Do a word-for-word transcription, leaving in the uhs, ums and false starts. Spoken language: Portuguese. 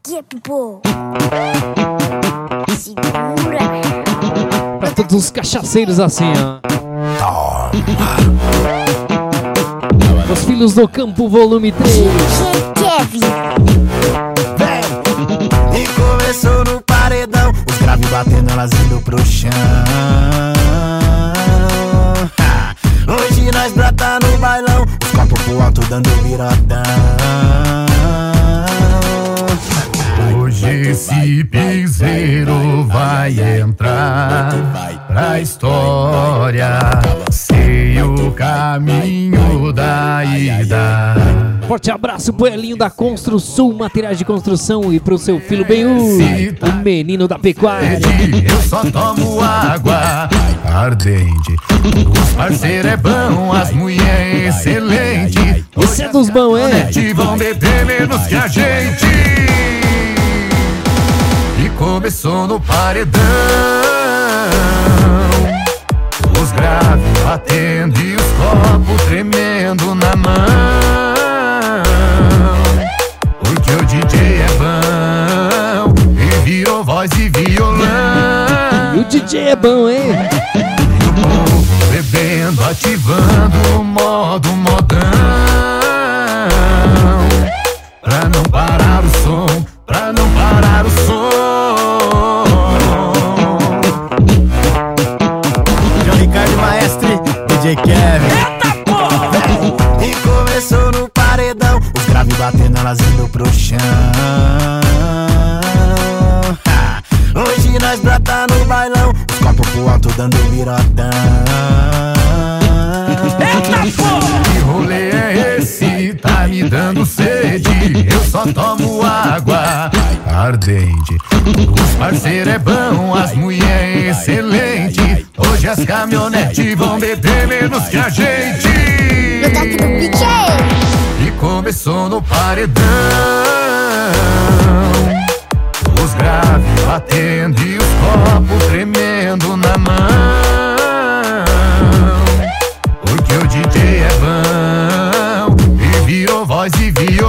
aqui é Pipo. Segura. Pra todos os cachaceiros assim, ó. Os Filhos do Campo, volume três. D J Kevin. Vem. E começou no paredão, os graves batendo, elas indo pro chão. Ha! Hoje nós brota no bailão, os copos pro alto dando virotão. Hoje esse piseiro vai entrar pra história. Sei o caminho da ida. Forte abraço pro Elinho da Construção, materiais de construção, e pro seu filho Benhu, o menino da pecuária. Eu só tomo água ardente. Os parceiros é bom, as mulheres excelente. Esse é dos bons, é? Vão beber menos que a gente. E começou no paredão, os graves batendo e os copos tremendo na mão. Porque o D J é bom, e virou voz e violão. E o D J é bom, hein? E o povo bebendo, ativando o modo modão. Pra não parar o som, pra não parar o som. João Ricardo Maestre, D J Kevin. Eita porra! E começou no paredão, os graves batendo, elas indo pro chão. Ha! Hoje nós brota no bailão, os copos pro alto dando virotão. Eita porra! Que rolê é esse? Tá me dando sede. Eu só tomo água ardente. Os parceiros é bom, as mulheres excelente. Hoje as caminhonetes vão beber menos que a gente. No toque do D J. E começou no paredão, os graves batendo e os copos tremendo na mão. Porque o D J é bom, e virou voz e violão.